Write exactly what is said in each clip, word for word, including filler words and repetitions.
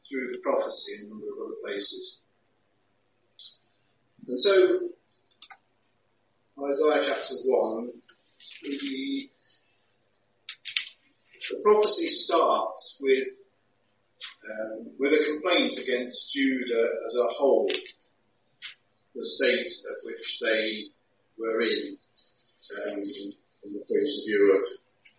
through the prophecy in a number of other places. And so, Isaiah chapter one, the, the prophecy starts with um, with a complaint against Judah as a whole, the state of which they were in, um, from the point of view of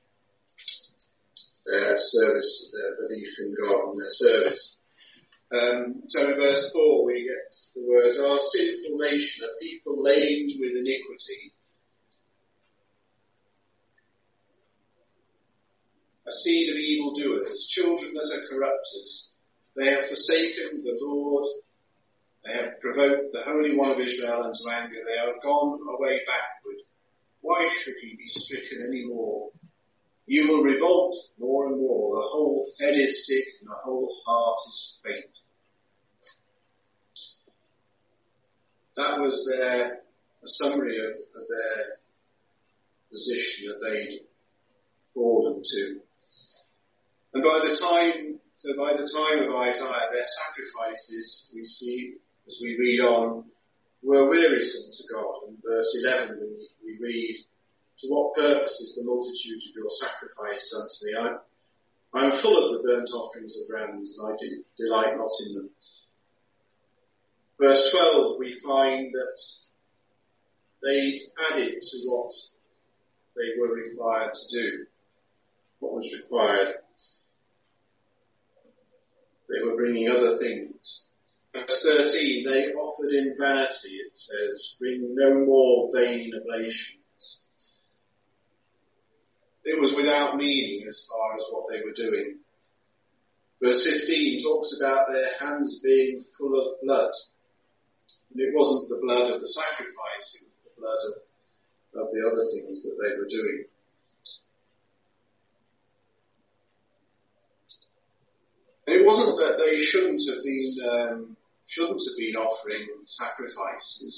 their service, their belief in God and their service. Um, so in verse four we get the words, "Our sinful nation, a people laden with iniquity, a seed of evildoers, children that are corrupters. They have forsaken the Lord, they have provoked the Holy One of Israel into anger, they are gone away backward. Why should he be stricken any more? You will revolt more and more, the whole head is sick and the whole heart is faint." That was their a summary of, of their position that they'd fallen to. And by the time, so by the time of Isaiah, their sacrifices, we see, as we read on, were wearisome to God. In verse eleven, we, we read, "To what purpose is the multitude of your sacrifices unto me? I, I am full of the burnt offerings of rams, and I de- delight not in them." Verse twelve, we find that they added to what they were required to do. What was required? They were bringing other things. Verse thirteen, "They offered in vanity," it says, "bring no more vain oblations." It was without meaning as far as what they were doing. Verse fifteen talks about their hands being full of blood. And it wasn't the blood of the sacrifice, it was the blood of, of the other things that they were doing. It wasn't that they shouldn't have been um, shouldn't have been offering sacrifices,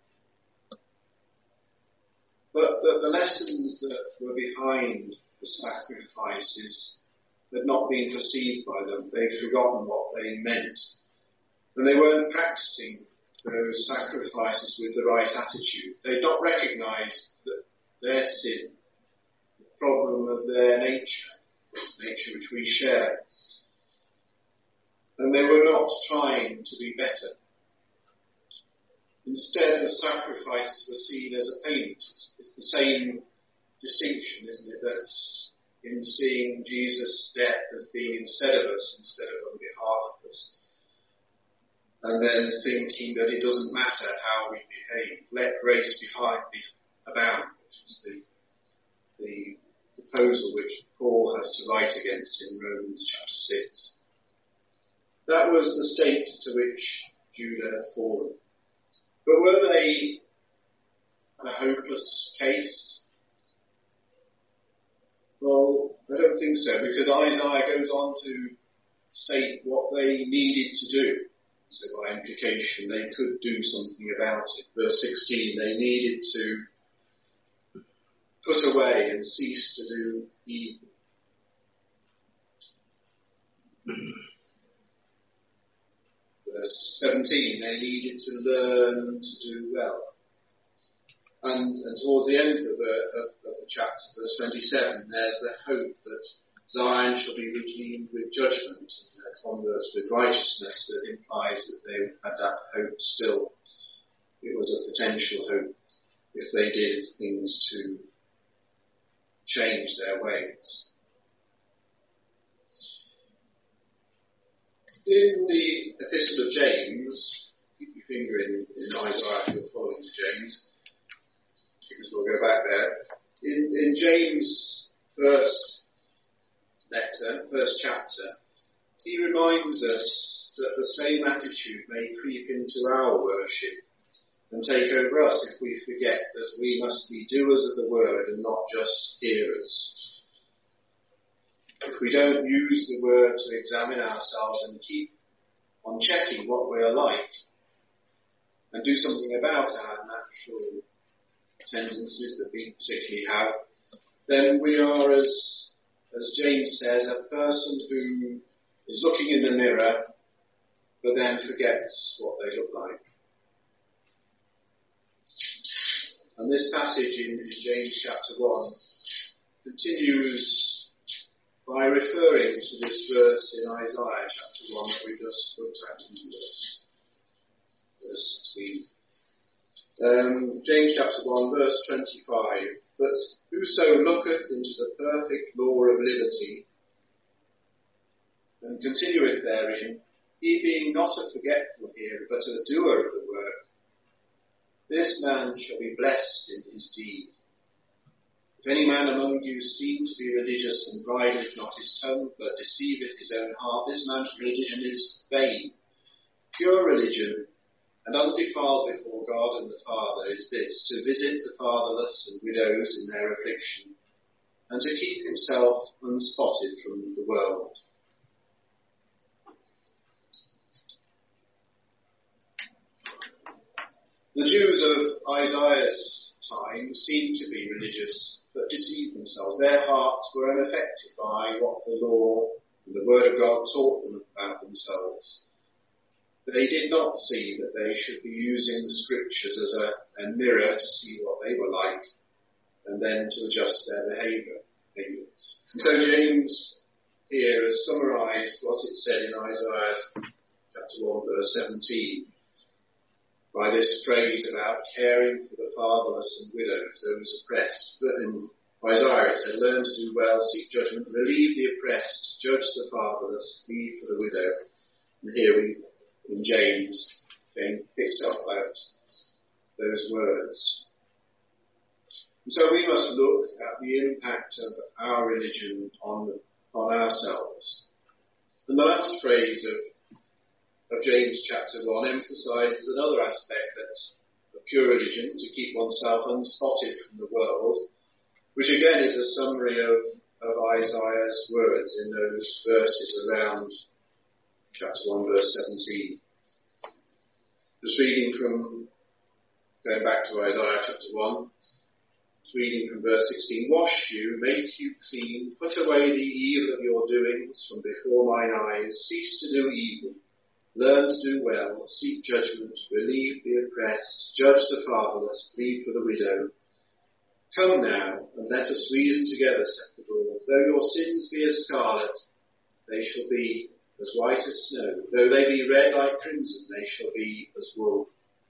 but that the lessons that were behind the sacrifices had not been perceived by them. They'd forgotten what they meant, and they weren't practicing those sacrifices with the right attitude. They'd not recognised that their sin, the problem of their nature, nature which we share. And they were not trying to be better. Instead, the sacrifices were seen as a payment. It's the same distinction, isn't it, that in seeing Jesus' death as being instead of us, instead of on behalf of us. And then thinking that it doesn't matter how we behave. Let grace behind be abound, which is the, the proposal which Paul has to write against in Romans chapter six. That was the state to which Judah had fallen. But were they a hopeless case? Well, I don't think so, because Isaiah goes on to state what they needed to do. So by implication, they could do something about it. Verse sixteen, they needed to put away and cease to do evil. Verse seventeen, they needed to learn to do well. And, and towards the end of the, of, of the chapter, verse twenty-seven, there's the hope that Zion shall be redeemed with judgment, and their converts with righteousness. That implies that they had that hope still. It was a potential hope if they did things to change their ways. In the Epistle of James, keep your finger in, in Isaiah if you're following to James, because we'll go back there. In, in James' first letter, first chapter, he reminds us that the same attitude may creep into our worship and take over us if we forget that we must be doers of the word and not just hearers. If we don't use the word to examine ourselves and keep on checking what we are like and do something about our natural tendencies that we particularly have, then we are, as as James says, a person who is looking in the mirror but then forgets what they look like. And this passage in, in James chapter one continues by referring to this verse in Isaiah chapter one that we just looked at in verse, verse sixteen. Um, James chapter one, verse twenty-five. But whoso looketh into the perfect law of liberty, and continueth therein, he being not a forgetful hearer, but a doer of the work, this man shall be blessed in his deed. If any man among you seem to be religious and bridleth not his tongue, but deceiveth his own heart, this man's religion is vain. Pure religion and undefiled before God and the Father is this, to visit the fatherless and widows in their affliction, and to keep himself unspotted from the world. The Jews of Isaiah's time seemed to be religious, but deceived themselves. Their hearts were unaffected by what the law and the Word of God taught them about themselves. They did not see that they should be using the Scriptures as a, a mirror to see what they were like, and then to adjust their behaviour. And so James here has summarised what it said in Isaiah chapter one, verse seventeen. By this phrase about caring for the fatherless and widows, those oppressed. But in Isaiah it said, learn to do well, seek judgment, relieve the oppressed, judge the fatherless, plead for the widow. And here we, in James, James picks up out those words. And so we must look at the impact of our religion on, on ourselves. And the last phrase of of James chapter one emphasises another aspect that's of pure religion, to keep oneself unspotted from the world, which again is a summary of, of Isaiah's words in those verses around chapter one, verse seventeen. Just reading from, going back to Isaiah chapter one, reading from verse sixteen, wash you, make you clean, put away the evil of your doings from before mine eyes, cease to do evil. Learn to do well, seek judgment, relieve the oppressed, judge the fatherless, plead for the widow. Come now, and let us reason together, saith the Lord. Though your sins be as scarlet, they shall be as white as snow. Though they be red like crimson, they shall be as wool.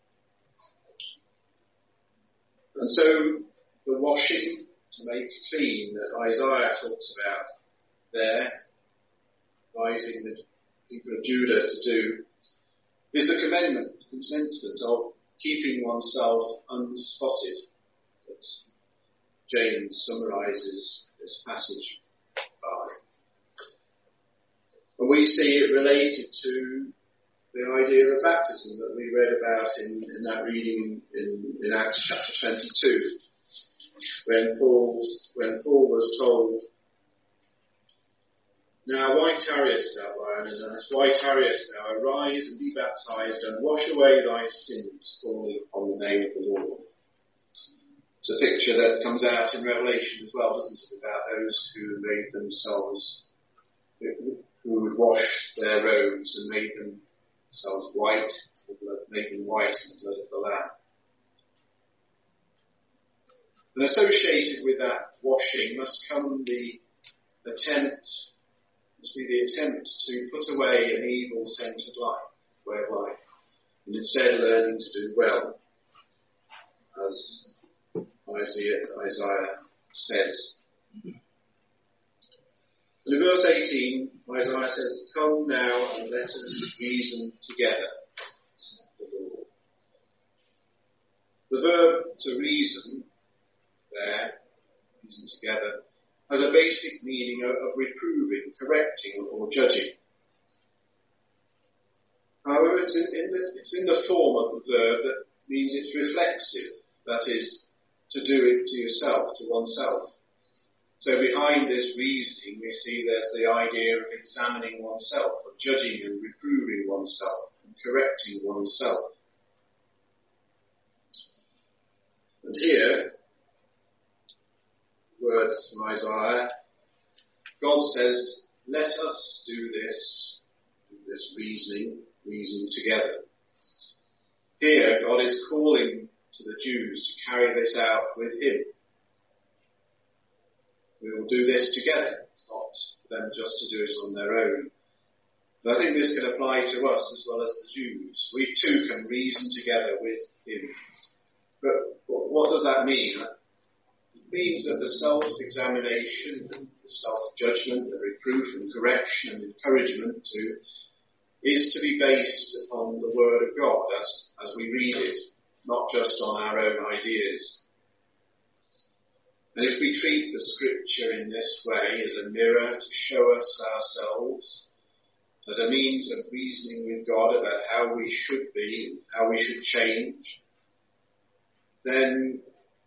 And so, the washing to make clean that Isaiah talks about there, advising the people of Judah to do, is a commandment, commandment of keeping oneself unspotted, that James summarises this passage by. And we see it related to the idea of baptism that we read about in, in that reading in, in Acts chapter twenty-two, when Paul, when Paul was told, now why tarriest thou, Ananias? Why tarriest thou? Arise and be baptized and wash away thy sins, calling upon the name of the Lord. It's a picture that comes out in Revelation as well, doesn't it, about those who made themselves, who would wash their robes and made themselves white, made them white in the blood of the Lamb. And associated with that washing must come the attempt must be the attempt to put away an evil-centred life, way of life, and instead learning to do well, as Isaiah, Isaiah says. And in verse eighteen, Isaiah says, come now and let us reason together, saith the Lord. The verb to reason there, reason together, has a basic meaning of, of reproving, correcting, or judging. However, it's in, in the, it's in the form of the verb that means it's reflexive, that is, to do it to yourself, to oneself. So behind this reasoning, we see there's the idea of examining oneself, of judging and reproving oneself, and correcting oneself. And here, words from Isaiah, God says, let us do this, do this reasoning, reasoning together. Here, God is calling to the Jews to carry this out with him. We will do this together, not them just to do it on their own. But I think this can apply to us as well as the Jews. We too can reason together with him. But what does that mean? It means that the self-examination, the self-judgment, the reproof and correction and encouragement to is to be based upon the Word of God as, as we read it, not just on our own ideas. And if we treat the Scripture in this way as a mirror to show us ourselves, as a means of reasoning with God about how we should be and how we should change, then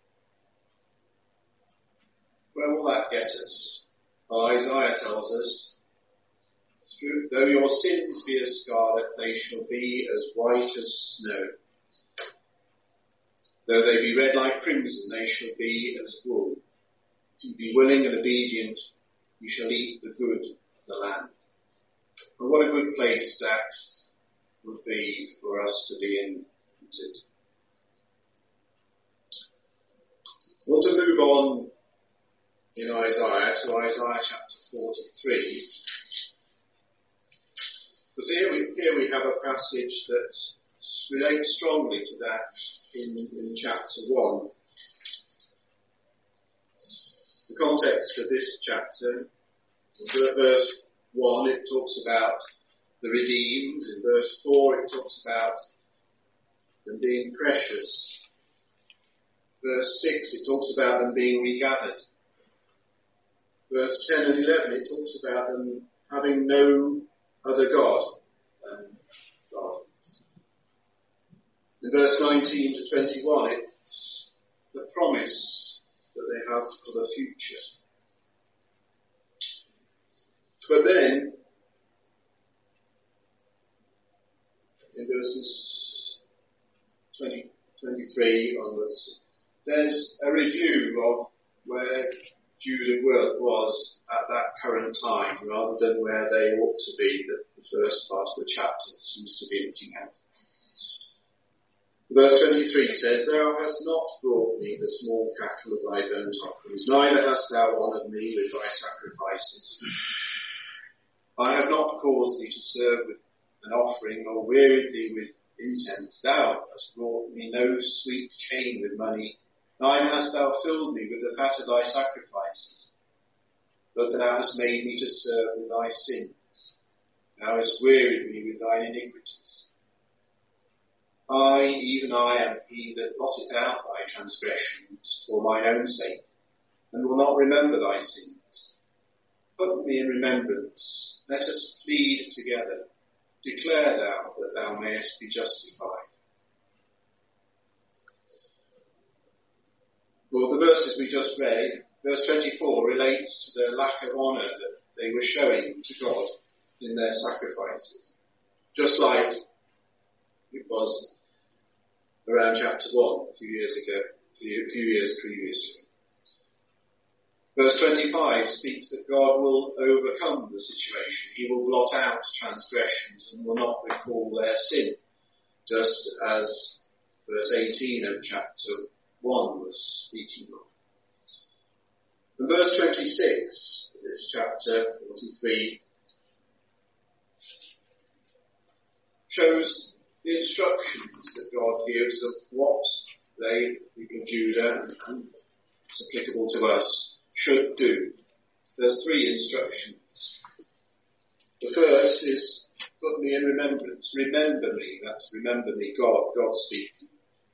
where will that get us? Well, Isaiah tells us, though your sins be as scarlet, they shall be as white as snow. Though they be red like crimson, they shall be as wool. If you be willing and obedient, you shall eat the good of the land. And what a good place that would be for us to be in. I want to move on in Isaiah to Isaiah chapter forty-three. Because here we, here we have a passage that relates strongly to that in, in chapter one. The context of this chapter, in verse one, it talks about the redeemed. In verse four, it talks about them being precious. Verse six, it talks about them being regathered. Verse ten and eleven, it talks about them having no other God than God. In verse nineteen to twenty-one, it's the promise that they have for the future. But then, in verses twenty, twenty-three onwards, there's a review of where Judah was at that current time, rather than where they ought to be, that the first part of the chapter seems to be looking at. Verse twenty-three says, Thou hast not brought me the small cattle of thy burnt offerings, neither hast thou honoured me with thy sacrifices. I have not caused thee to serve with an offering, or wearied thee with incense. Thou hast brought me no sweet chain with money, neither hast thou filled me with the fat of thy sacrifices. But thou hast made me to serve with thy sins. Thou hast wearied me with thine iniquities. I, even I, am he that blotteth out thy transgressions for mine own sake, and will not remember thy sins. Put me in remembrance. Let us plead together. Declare thou that thou mayest be justified. Well, the verses we just read, verse twenty-four, relates to the lack of honour that they were showing to God in their sacrifices. Just like it was around chapter one, a few years ago, a few, a few years previously. Verse twenty-five speaks that God will overcome the situation. He will blot out transgressions and will not recall their sin, just as verse eighteen of chapter one was speaking of. And verse twenty-six of this chapter forty-three shows the instructions that God gives of what they, people Judah, and it's applicable to us, should do. There's three instructions. The first is, put me in remembrance. Remember me. That's remember me, God, God speaking.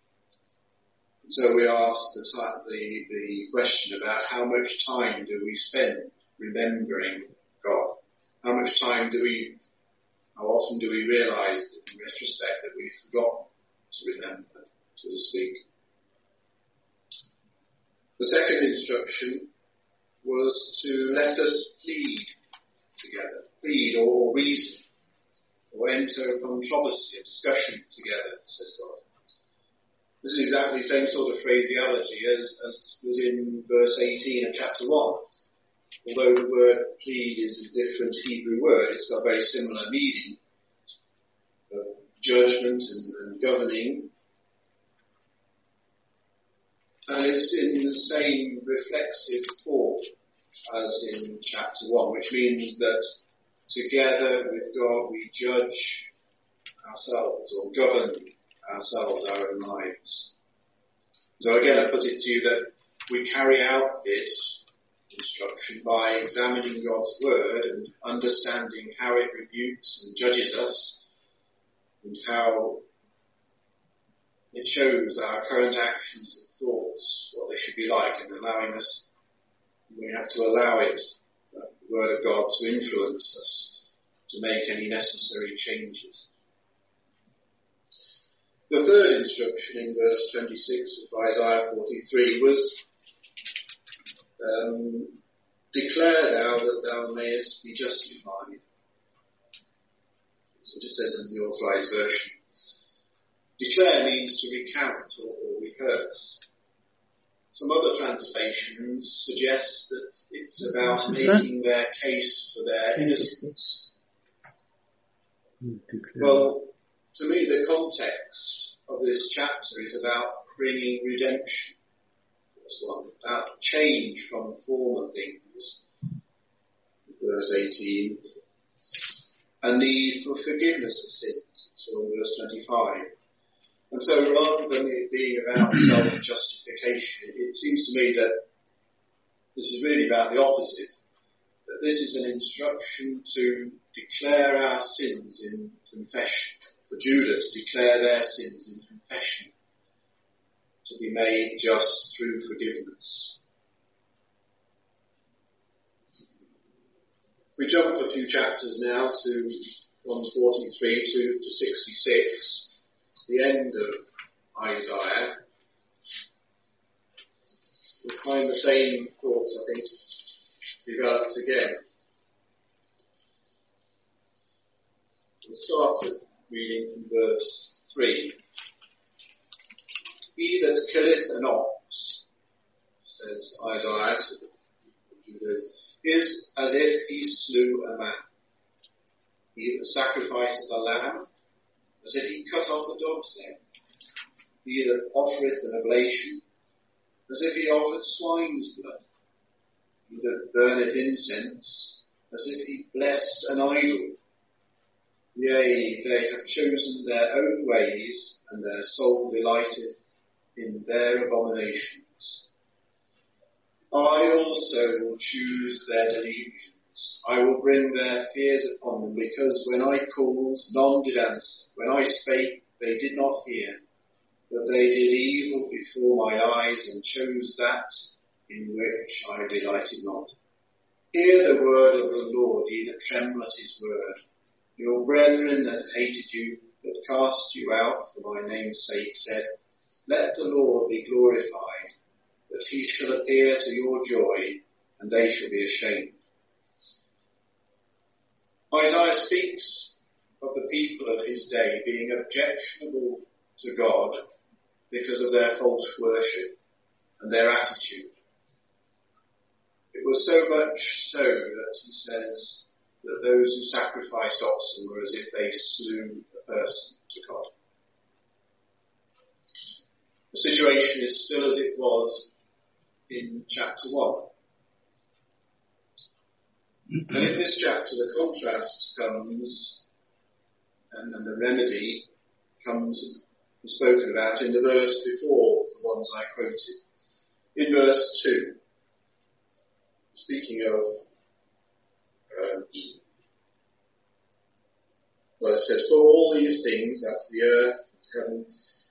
So we ask the, the, the question about how much time do we spend remembering God? How much time do we, how often do we realise in retrospect that we've forgotten to remember, so to speak? The second instruction was to let us plead together, plead or reason, or enter a controversy, a discussion together, says God. This is exactly the same sort of phraseology as, as was in verse eighteen of chapter one. Although the word plead is a different Hebrew word, it's got a very similar meaning. judgment and, and governing. And it's in the same reflexive form as in chapter one, which means that together with God we judge ourselves or govern ourselves, our own lives. So again, I put it to you that we carry out this instruction by examining God's word and understanding how it rebukes and judges us and how it shows our current actions and thoughts, what they should be like, and allowing us, we have to allow it, the word of God, to influence us, to make any necessary changes. The third instruction in verse twenty-six of Isaiah forty-three was, um, declare thou that thou mayest be justified. That's what it says in the Authorized Version. Declare means to recount or, or rehearse. Some other translations suggest that it's about making their case for their innocence. Well, to me the context of this chapter is about bringing redemption. That's one. About change from former things. Verse eighteen. A need for forgiveness of sins. So in verse twenty-five. And so rather than it being about self-justification, it seems to me that this is really about the opposite. That this is an instruction to declare our sins in confession. For Judah to declare their sins in confession. To be made just through forgiveness. We jump a few chapters now to one forty-three to, to sixty-six. The end of Isaiah, we'll find the same thoughts, I think, developed again. We'll start with reading from verse three. He that killeth an ox, says Isaiah to Judah, is as if he slew a man. He that sacrificeth a lamb, as if he cut off the dog's head. He that offereth an oblation, as if he offered swine's blood. He that burneth incense, as if he blessed an idol. Yea, they have chosen their own ways, and their soul delighteth in their abominations. I also will choose their delusions. I will bring their fears upon them, because when I called, none did answer. When I spake, they did not hear. But they did evil before my eyes, and chose that in which I delighted not. Hear the word of the Lord, ye that tremble at his word. Your brethren that hated you, that cast you out for my name's sake, said, let the Lord be glorified, that he shall appear to your joy, and they shall be ashamed. Isaiah speaks of the people of his day being objectionable to God because of their false worship and their attitude. It was so much so that he says that those who sacrificed oxen were as if they slew a person to God. The situation is still as it was in chapter one. And in this chapter, the contrast comes, and, and the remedy comes spoken about in the verse before the ones I quoted. In verse two, speaking of, um, well, it says, for all these things, that's the earth, heaven,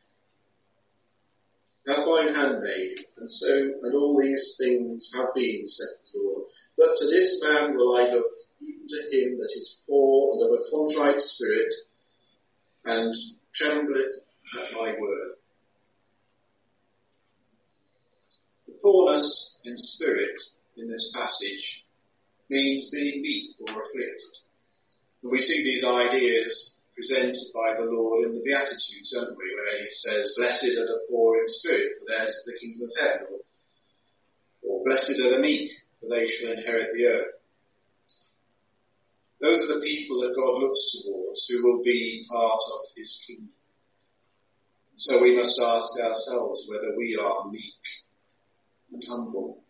hath mine hand made, and so, and all these things have been, saith the Lord. But to this man will I look, even to him that is poor and of a contrite spirit, and trembleth at my word. The poorness in spirit in this passage means being meek or afflicted. And we see these ideas presented by the Lord in the Beatitudes, don't we, where he says, blessed are the poor in spirit, for theirs is the kingdom of heaven, or, or blessed are the meek, for they shall inherit the earth. Those are the people that God looks towards, who will be part of his kingdom. So we must ask ourselves whether we are meek and humble.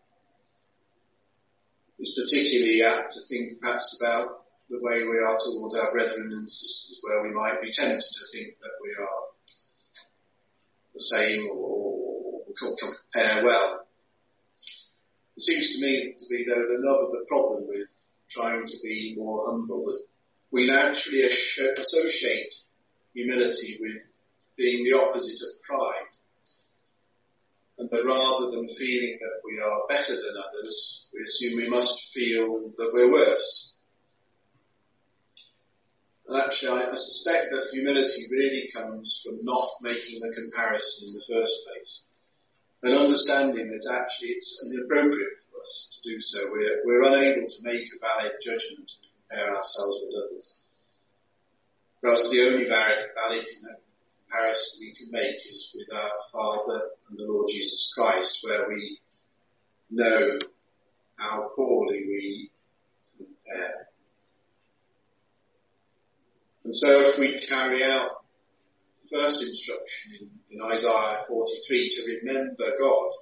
It's particularly apt to think perhaps about the way we are towards our brethren and sisters, where we might be tempted to think that we are the same or, or compare well. It seems to me to be, though, another problem with trying to be more humble, that we naturally associate humility with being the opposite of pride, and that rather than feeling that we are better than others, we assume we must feel that we're worse. And actually, I, I suspect that humility really comes from not making the comparison in the first place, and understanding that actually it's inappropriate for us to do so. We're, we're unable to make a valid judgment and compare ourselves with others. Perhaps the only valid, valid you know, comparison we can make is with our Father and the Lord Jesus Christ, where we know how poorly we compare. And so if we carry out the first instruction in, in Isaiah forty-three to remember God,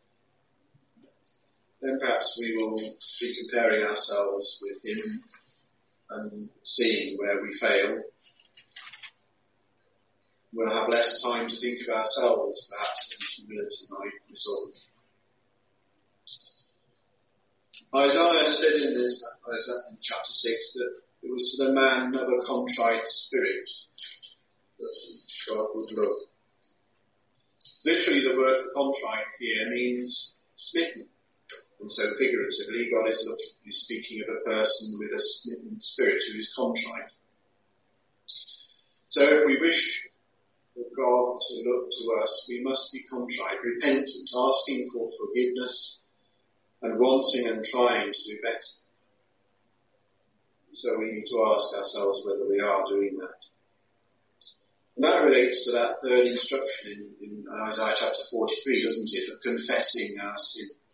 then perhaps we will be comparing ourselves with him and seeing where we fail. We'll have less time to think of ourselves, perhaps, and humility might result. Isaiah said in this, in chapter six, that it was to the man of a contrite spirit that God would look. Literally, the word contrite here means smitten. And so figuratively, God is, looking, is speaking of a person with a smitten spirit who is contrite. So if we wish for God to look to us, we must be contrite, repentant, asking for forgiveness, and wanting and trying to do better. So we need to ask ourselves whether we are doing that. And that relates to that third instruction in, in Isaiah chapter forty-three, doesn't it, of confessing our sins.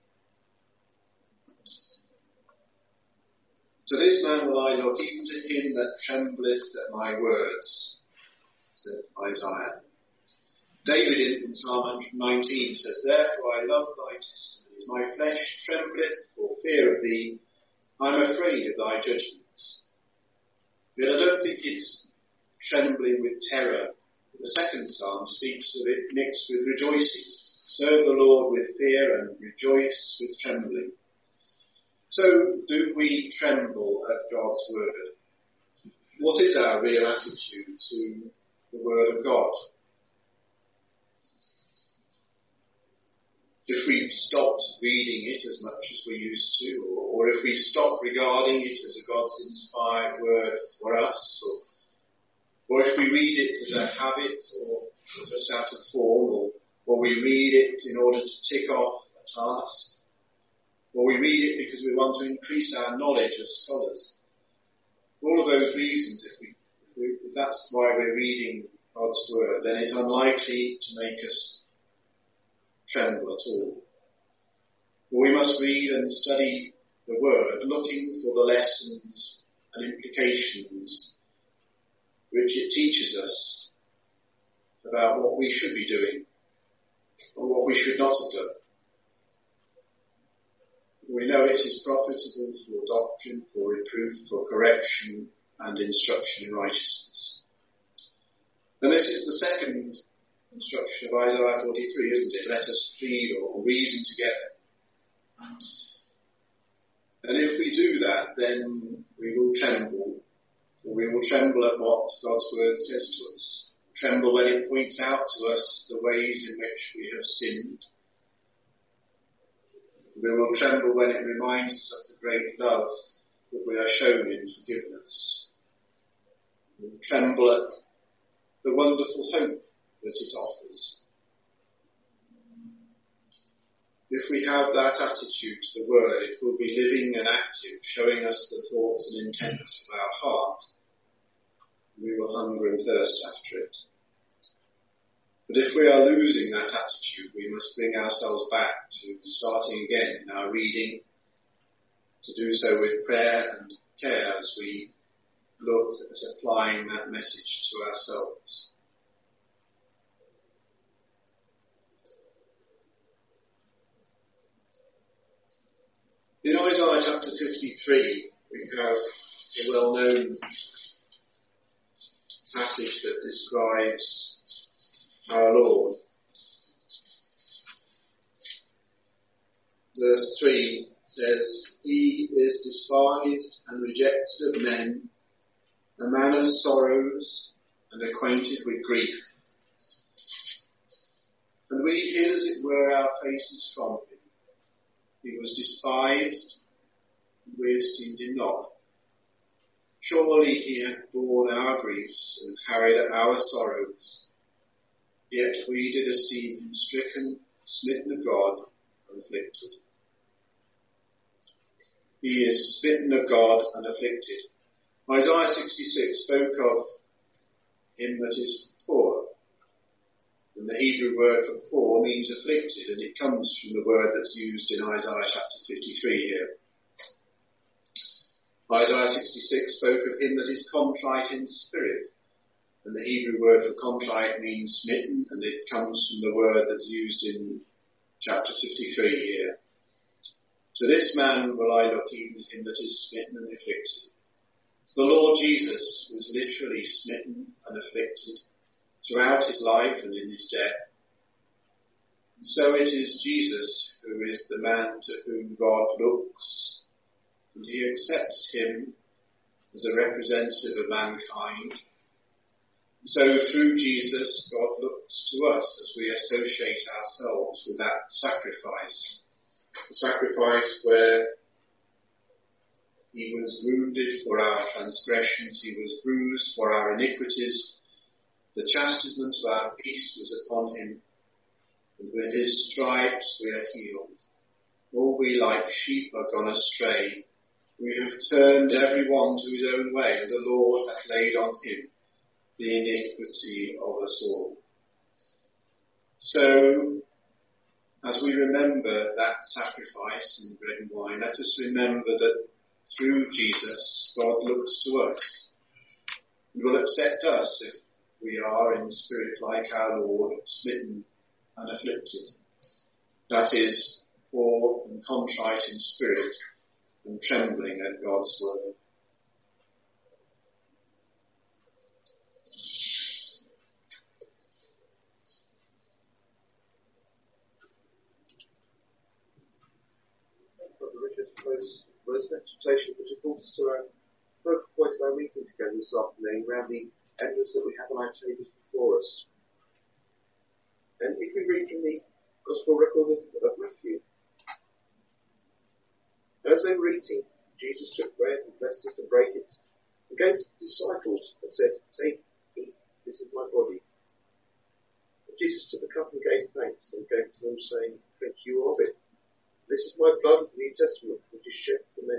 To this man will I look, even to him that trembleth at my words, said Isaiah. David in Psalm one nineteen says, therefore I love thy testimonies, my flesh trembleth for fear of thee, I am afraid of thy judgments. But I don't think it's trembling with terror. The second psalm speaks of it mixed with rejoicing. Serve the Lord with fear and rejoice with trembling. So do we tremble at God's word? What is our real attitude to the word of God? If we've stopped reading it as much as we used to, or, or if we stop regarding it as a God's inspired word for us, or, or if we read it as a habit or just out of form, or, or we read it in order to tick off a task, or we read it because we want to increase our knowledge as scholars. For all of those reasons, if, we, if, we, if that's why we're reading God's word, then it's unlikely to make us tremble at all. For we must read and study the word, looking for the lessons and implications which it teaches us about what we should be doing or what we should not have done. We know it is profitable for doctrine, for reproof, for correction, and instruction in righteousness. And this is the second instruction of Isaiah forty-three, isn't it? Let us plead or reason together. And if we do that, then we will tremble. Or we will tremble at what God's word says to us. Tremble when it points out to us the ways in which we have sinned. We will tremble when it reminds us of the great love that we are shown in forgiveness. We will tremble at the wonderful hope that it offers. If we have that attitude to the word, it will be living and active, showing us the thoughts and intents of our heart. We will hunger and thirst after it. But if we are losing that attitude, we must bring ourselves back to starting again in our reading, to do so with prayer and care as we look at applying that message to ourselves. In Isaiah chapter fifty-three, we have a well-known passage that describes our Lord. Verse three says, "He is despised and rejected of men, a man of sorrows and acquainted with grief. And we hid as it were our faces from him. He was despised, and we esteemed him not. Surely he hath borne our griefs and carried our sorrows. Yet we did esteem him stricken, smitten of God, and afflicted." He is smitten of God and afflicted. Isaiah sixty-six spoke of him that is poor. And the Hebrew word for poor means afflicted, and it comes from the word that's used in Isaiah chapter fifty-three here. Isaiah sixty-six spoke of him that is contrite in spirit, and the Hebrew word for contrite means smitten, and it comes from the word that's used in chapter fifty-three here. To this man will I look, even him that is smitten and afflicted. The Lord Jesus was literally smitten and afflicted throughout his life and in his death. And so it is Jesus who is the man to whom God looks, and he accepts him as a representative of mankind. And so through Jesus, God looks to us as we associate ourselves with that sacrifice. The sacrifice where he was wounded for our transgressions, he was bruised for our iniquities, the chastisement of our peace was upon him, and with his stripes we are healed. All we like sheep are gone astray, we have turned every one to his own way, and the Lord hath laid on him the iniquity of us all. So, as we remember that sacrifice in bread and wine, let us remember that through Jesus, God looks to us and will accept us if we are in spirit like our Lord, smitten and afflicted. That is, poor and contrite in spirit and trembling at God's word. Most exhortation which has brought us to our focal point of our meeting together this afternoon around the evidence that we have on our tables before us. And if we read from the Gospel record of, of Matthew, as they were eating, Jesus took bread and blessed it and brake it, and gave it to the disciples and said, "Take, eat, this is my body." And Jesus took the cup and gave thanks and gave it to them, saying, "Drink you of it. This is my blood of the New Testament, which is shed for many